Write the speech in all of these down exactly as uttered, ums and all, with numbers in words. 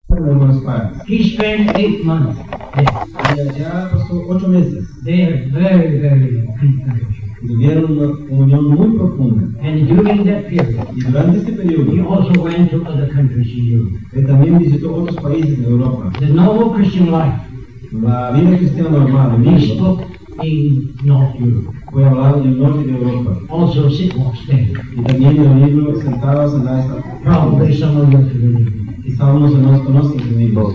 He spent eight months there. Ya pasó ocho meses. They are very, very deep connection. Tuvieron una unión muy profunda. And during that period, Y durante este periodo, he also went to other countries in Europe. él también visitó otros países de Europa. The normal Christian life, La vida cristiana normal, el he mundo, spoke in North Europe. fue hablado en el norte de Europa. Also Sidwalk State. Y también en el libro Sentados en la esta. Probably some of you are familiar. Quizá unos no nos conocen ese libro.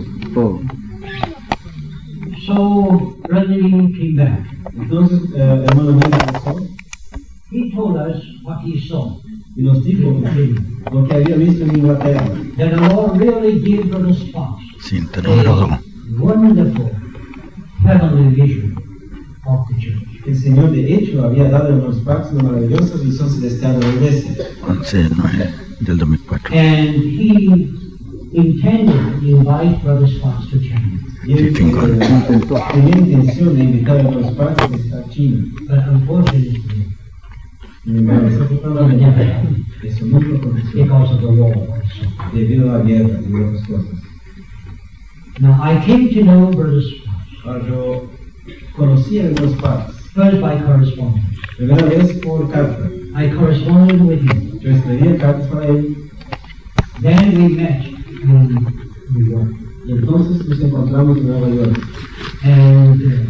So, Brother Lee came back. Entonces, eh, hermano mío regresó He told us what he saw. y nos dijo lo que había visto en Inglaterra. That the Lord really gave Brother Sparks Cinta número dos. a wonderful heavenly vision of the church. El Señor de hecho había dado en los pactos una maravillosa visión celestial de la iglesia. once nueve del dos mil cuatro. And he intended to invite Brother Sparks to China. Y él eh, tenía intención de invitar a los pactos a visitar China. But unfortunately, Sin embargo, desafortunadamente, eso nunca aconteció because of the war also. debido a la guerra y otras cosas. Now, I came to know Brother Sparks Ahora yo conocí a los pactos, first by correspondence. primera vez por carta. I corresponded with him. Yo escribía cartas para él Then we met in New York. y entonces nos encontramos en Nueva York. And uh,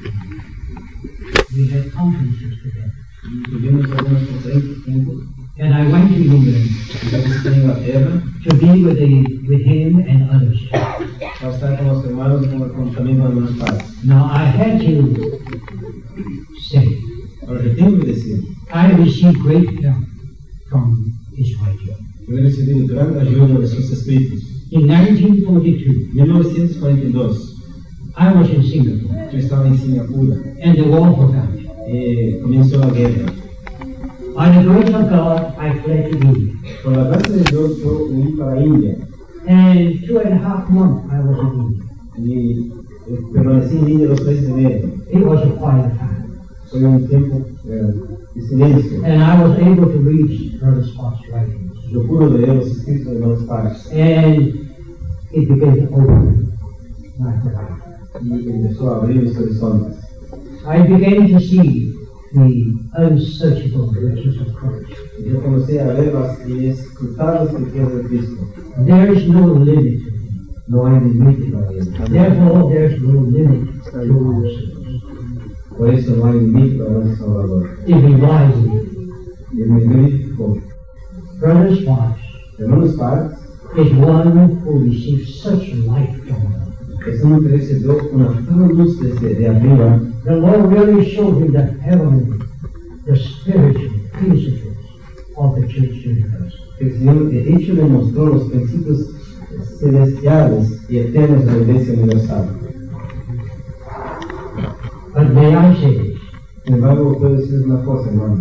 we had conferences together. Y tuvimos algunas conferencias juntos. And I went to England Y yo visité Inglaterra to be with, the, with him and others. para estar con los hermanos y con, con también con los padres. Now, I had to say, Ahora yo tengo que decir, I received great help from his writing. yo he recibido gran ayuda de sus escritos. In nineteen forty-two, En mil novecientos cuarenta y dos, I was in Singapore, yo estaba en Singapur and the war broke out. y comenzó la guerra. By the grace of God, I fled to India. Por la gracia de Dios, yo huí para India And two and a half months I was in India. y eh, permanecí en India dos meses y medio. It was a quiet time. Fue un tiempo eh, de silencio. And I was able to read Brother Sparks' writings. Yo pude leer los escritos de los padres And it began to open my horizon. y empezó a abrir mis horizontes. I began to see the unsearchable riches of Christ. Y yo comencé a ver las inescrutables riquezas de Cristo. There is no limit to him. No hay límite para él. Therefore, there is no limit to our sins. Por eso no hay límite para nuestro Salvador. If we wisely, Y me verificó. Brother Sparks Hermanos padres, is one who received such light from God. es uno que recibió una tal luz desde de arriba. The Lord really showed him the heavenly, the spiritual principles of the church universe. El Señor de hecho le mostró los principios celestiales y eternos de la Iglesia Universal. But may I say this? Sin embargo, puedo decir una cosa, hermanos.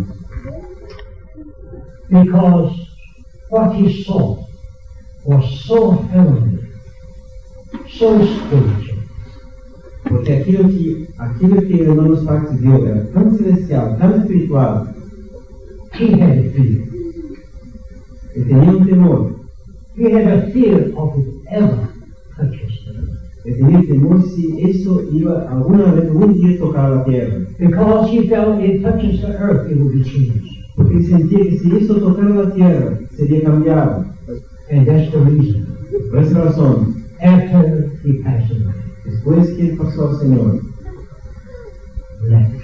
Because what he saw was so heavenly, so spiritual. Porque aquilo que, aquilo que el hermano Sparks vio era tan celestial, tan espiritual, He had a fear. que tenía un temor. He had a fear of it ever touches the earth. Que tenía temor si eso iba alguna vez, algún día tocar la tierra. Because he felt it touches the earth, it will be changed. Porque sentía que si eso tocara la tierra, sería cambiado. And that's the reason. Por esa razón, After he passed away, después que pasó al Señor, left.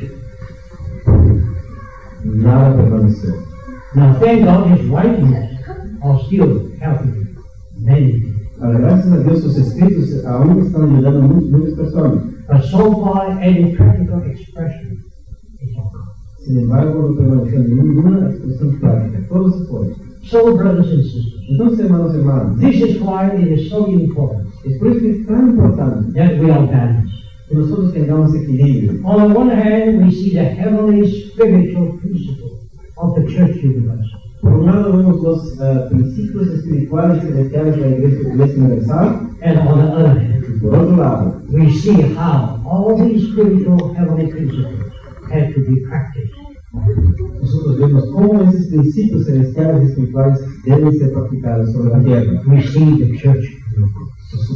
nada permaneció. Now, thank God his writings are still helping many people. Ahora, gracias a Dios, sus escritos aún están ayudando a muchas, muchas personas. But so far, any practical expression is all gone. Sin embargo, no permaneció ninguna expresión práctica. Todo se fue. So, brothers and sisters, Entonces, hermanos y hermanas, this is why it is so important es por eso que es tan importante that we are balanced. que nosotros tengamos equilibrio. On the one hand, we see the heavenly spiritual principle of the church universe. Por un lado, vemos los uh, principios espirituales y celestiales de la Iglesia, Iglesia Universal. And on the other hand, Y por otro lado, we see how all these spiritual heavenly principles have to be practiced. nosotros vemos cómo esos principios celestiales y espirituales deben ser practicados sobre la tierra. We see the church universe.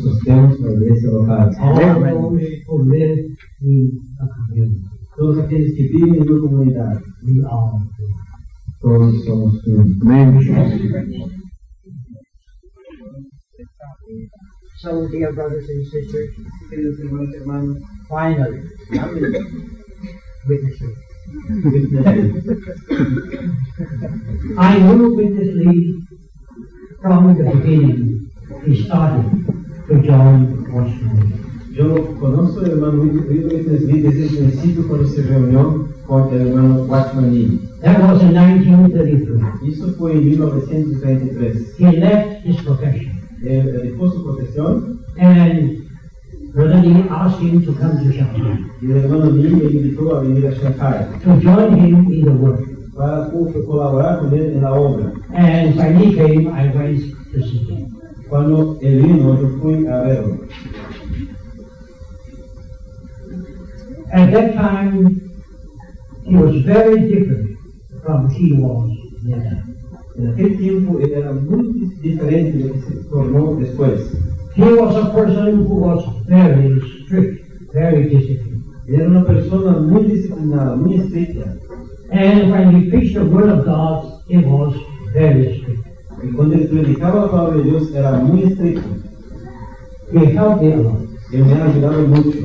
la iglesia local. all those who live in a community. Todos aquellos que viven en una comunidad, We are todos somos uno. So, dear brothers and sisters, Queridos hermanos y hermanas, finally, witnesses. I knew Witness Lee from the beginning. He started to join Watchman. Yo conozco al hermano Witness Lee desde el principio cuando se reunió con el hermano Watchman Lee. That was in nineteen thirty-three. Eso fue en mil novecientos treinta y tres. He left his profession, Él dejó su profesión and Brother Lee asked him to come to Shanghai y el hermano Lee le invitó a venir a Shanghai to join him in the work. para colaborar con él en la obra. And when he came, I went to see him. Cuando él vino, yo fui a verlo. At that time, he was very different from he was later. En aquel tiempo él era muy diferente de lo que se tornó después. He was a person who was very strict, very disciplined. Él era una persona muy disciplinada, muy estricta. And when he preached the word of God, he was very strict. Y cuando él predicaba la palabra de Dios era muy estricto. He helped me a lot. Él me ha ayudado mucho.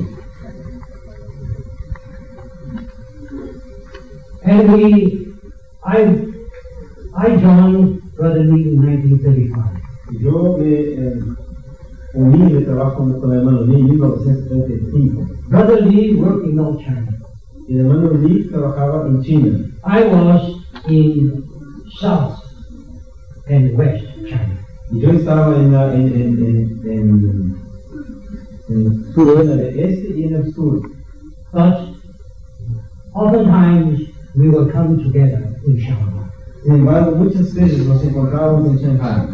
And we, I, I joined Brother Lee in nineteen thirty-five. Yo me eh, uní de trabajo con, con el hermano Lee en mil novecientos treinta y cinco. Brother Lee worked in North China. Y el hermano Lee trabajaba en China. I was in South and West China. Y yo estaba en la en, en, en, en, en, en el este y en el sur. But oftentimes we will come together in Shanghai. Sin embargo, muchas veces nos encontrábamos en Shanghai.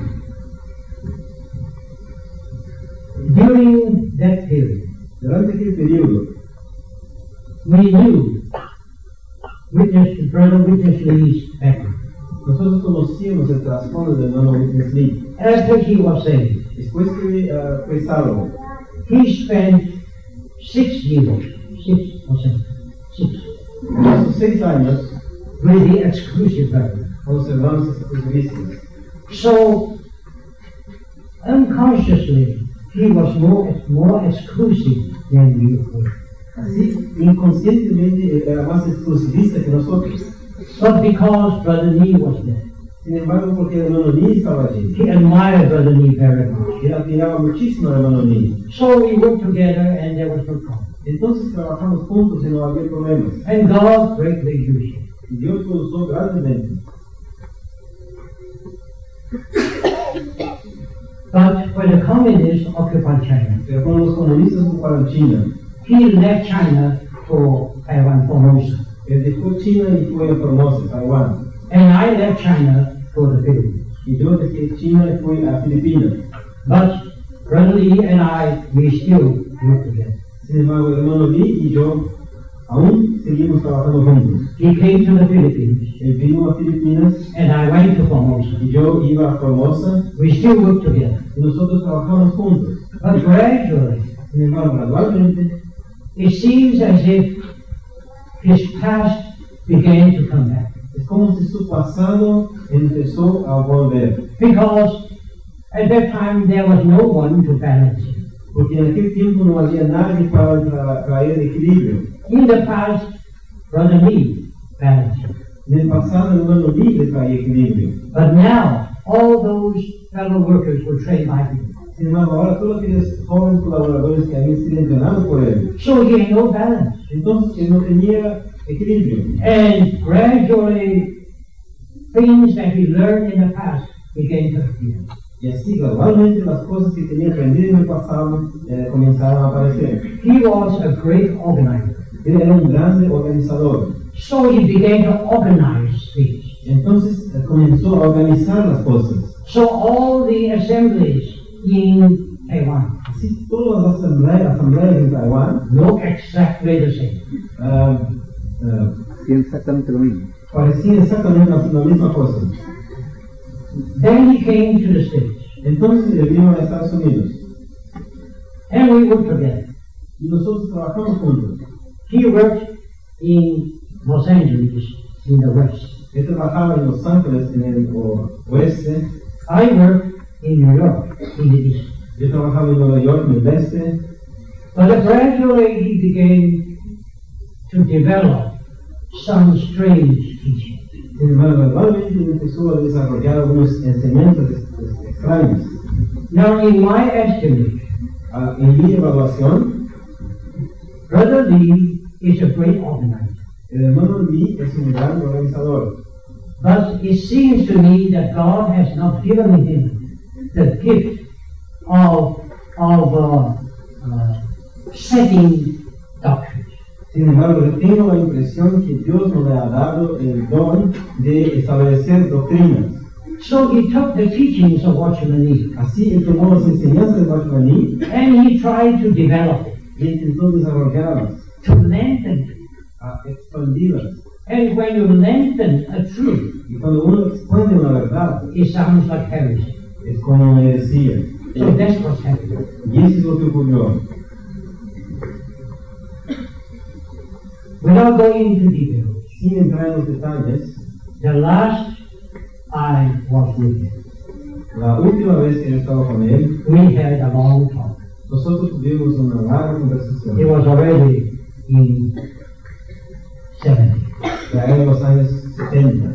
During that period, Durante aquel periodo, we knew Witness, Brother Witness Lee's background. nosotros conocíamos el trasfondo del hermano Witness Lee. After he was saved, Después que uh, fue salvo, he spent six years, six or seven, six, en esos seis años, with the exclusive brethren. con los hermanos exclusivistas. So, unconsciously, he was more, more exclusive than we were. Así, inconscientemente, él era más exclusivista que nosotros. But because Brother Lee was there, Sin embargo, porque el hermano Lee estaba allí, he admired Brother Lee very much. él admiraba muchísimo al hermano Lee. So we worked together and there was no problem. Entonces trabajamos juntos y no había problemas. And God greatly used him. Y Dios lo usó grandemente. But when the communists occupied China, Pero cuando los comunistas ocuparon China, he left China for Taiwan, Formosa. él dejó China y fue a Formosa, Taiwán. And I left China for the Philippines. Y yo dejé China y fui a Filipinas. But Brother Lee and I, we still work together. Sin embargo, el hermano Lee y yo aún seguimos trabajando juntos. He came to the Philippines Él vino a Filipinas and I went to Formosa. y yo iba a Formosa We still work together. y nosotros trabajamos juntos. But gradually, Sin embargo, gradualmente, it seems as if his past began to come back. es como si su pasado empezó a volver. Because at that time there was no one to balance him. Porque en aquel tiempo no había nadie para tra traer equilibrio. In the past, Brother Lee balanced him. En el pasado, el hermano Lee le traía equilibrio. But now, all those fellow workers were trained by him. Sin embargo, ahora todos aquellos jóvenes colaboradores que habían sido entrenados por él, So he had no balance. entonces él no tenía equilibrio. And gradually, things that he learned in the past began to appear. Y así, gradualmente, las cosas que tenía aprendido en el pasado eh, comenzaron a aparecer. He was a great organizer. Él era un grande organizador. So he began to organize things. Entonces eh, comenzó a organizar las cosas. So all the assemblies in Taiwan Así, todas las asambleas, asambleas en Taiwán look exactly the same. uh, uh, Exactamente lo mismo. parecían exactamente la, la misma cosa. Then he came to the States. Entonces él vino a Estados Unidos. And we worked together. Y nosotros trabajamos juntos. He worked in Los Angeles in the west. Él trabajaba en Los Ángeles en el o- oeste. I worked in New York in the east. Yo trabajaba en Nueva York en el este. But gradually he began to develop some strange teaching. Sin embargo, gradualmente empezó a desarrollar algunas enseñanzas ex- extrañas. Now, in my estimate, Ah, en mi evaluación, Brother Lee is a great organizer. el hermano Lee es un gran organizador. But it seems to me that God has not given him the gift of, of uh, uh, setting doctrines. Sin embargo, yo tengo la impresión que Dios no le ha dado el don de establecer doctrinas. So he took the teachings of Watchman Nee Así él tomó las enseñanzas de Watchman Nee and he tried to develop it, y intentó desarrollarlas, to lengthen it. a expandirlas. And when you lengthen a truth, Y cuando uno expande una verdad, it sounds like heresy. es como me decía. So that's what's happening. Y eso es lo que ocurrió. Without going into details, Sin entrar en los detalles, the last I was with him, la última vez que yo estaba con él, we had a long talk. nosotros tuvimos una larga It conversación. was already in seventy. Ya en los años setenta.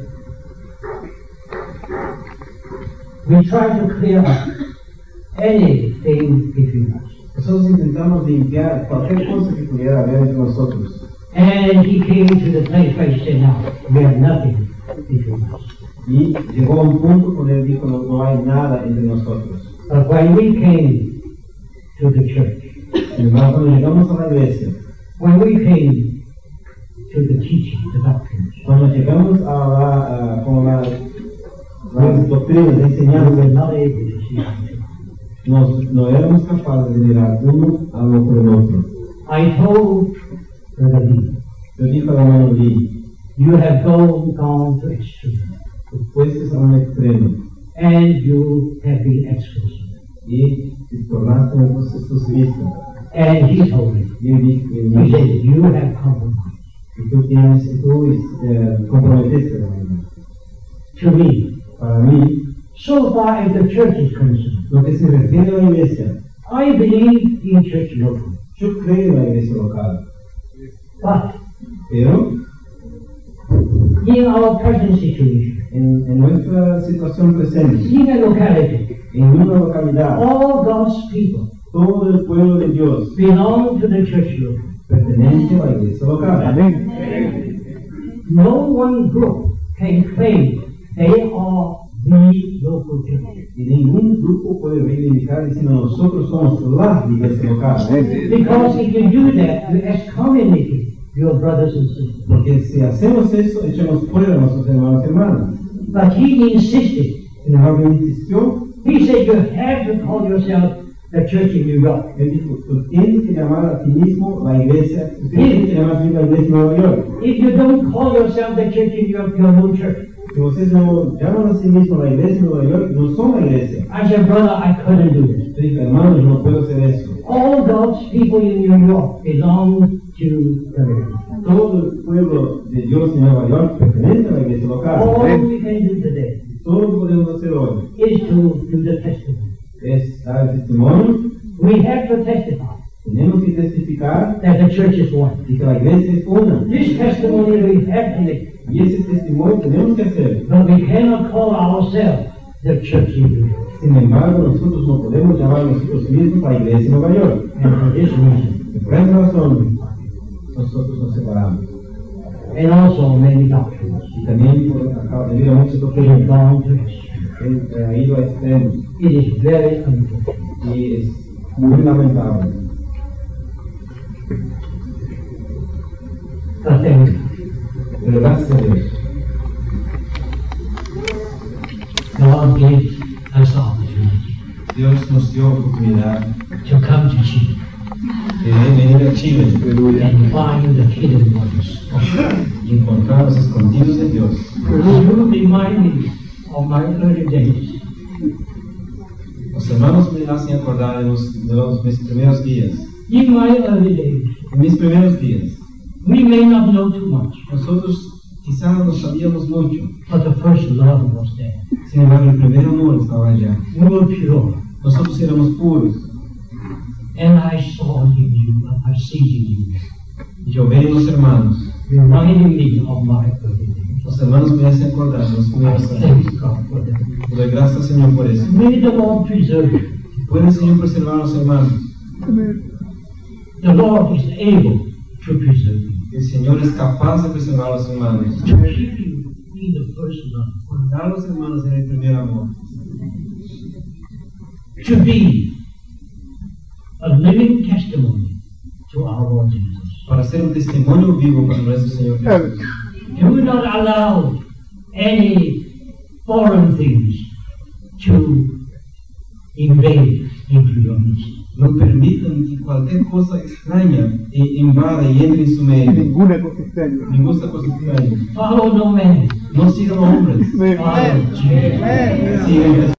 We tried to clear up anything between us. Nosotros intentamos limpiar cualquier cosa que pudiera haber entre nosotros. And he came to the place where he said, now, we have nothing between us. Y llegó a un punto donde él dijo, no, no hay nada entre nosotros. But when we came to the church, Sin embargo, cuando llegamos a la iglesia, when we came to the teaching, the doctrines, cuando llegamos a la, a, con la, las doctrinas de we enseñanza, were not able to see eye to nos, no éramos capaces de mirar uno a lo por el otro. eye. I told Brother Lee, Yo dije al hermano Lee, you have gone, gone to extreme, tú fuiste a un extremo and you have been exclusive. y te tornaste un exclusivista. And he told me, Y él dijo, he said, you have compromised. y tú tienes, y tú eh, comprometiste la vida. To me, Para mí, so far as the church is concerned, lo que se refiere a la iglesia, I believe in church local. yo creo en la iglesia local, But pero in our present situation, en, en nuestra situación presente, in a locality, en una localidad, all God's people todo el pueblo de Dios belong to the church local. pertenece a la iglesia local. No one group can claim they are the local church. Y ningún grupo puede reivindicar diciendo nosotros somos la iglesia local. Because if you do that, you excommunicate your brothers and sisters. Porque si hacemos eso, echamos fuera a nuestros hermanos y hermanas. But he insisted. Sin embargo, él insistió, He said you have to call yourself the church in New York. él dijo, tú tienes que llamar a ti mismo la iglesia, tú tienes que llamar a ti la iglesia de Nueva York. If you don't call yourself the church in New York, you're no church. Si ustedes no llaman a sí mismo la iglesia de Nueva York, no son la iglesia. I said, brother, I couldn't do this. Yo dije, hermano, yo no puedo hacer eso. All God's people in New York belong to the church. Todo el pueblo de Dios en Nueva York pertenece a la iglesia local. All we can do today Todo lo que podemos hacer hoy is to do the testimony. es dar el testimonio. We have to testify Tenemos que testificar that the church is one. y que la iglesia es una. This testimony we have to make, Y ese testimonio tenemos que hacer. but we cannot call ourselves the church in New York. Sin embargo, nosotros no podemos llamar a nosotros mismos la iglesia de Nueva York. And for this reason, Y por esa razón, nosotros nos separamos. and also many doctrines, Y también por acá, debido a muchas we have doctrinas, gone to extreme. él ha ido a extremos. It is very unfortunate. Y es muy lamentable. But then, Pero gracias a Dios, God gave us the opportunity Dios nos dio oportunidad to come to Chile de venir a Chile and find the hidden ones. y encontrar los escondidos de Dios. You remind me of my early days. Los hermanos me hacen acordar de, los, de los, mis primeros días. In my early days, En mis primeros días, we may not know too much, nosotros quizás no sabíamos mucho. but the first love was there. Sin embargo, el primer amor estaba allá. We were pure, Nosotros éramos puros. and I saw in you, and I see in you, Y yo veo los hermanos. reminding me of my early days. Los hermanos me hacen acordar de los I primeros años. thank God for that. Y doy gracias, Señor, por eso. May the Lord preserve you. Puede el Señor preservar a los hermanos. The Lord is able to preserve you, El Señor es capaz de preservar a los hermanos. to keep you in the first love, Guardar a los hermanos en el primer amor. to be a living testimony to our Lord Jesus. Para ser un testimonio vivo para nuestro Señor Jesús. Do not allow any foreign things to invade into your midst. No permitan que cualquier cosa extraña e invada y entre en su medio. Ninguna cosa extraña. Ninguna cosa extraña. Follow no man, No sigan hombres. Amén. follow Jesus. Amén. Sigan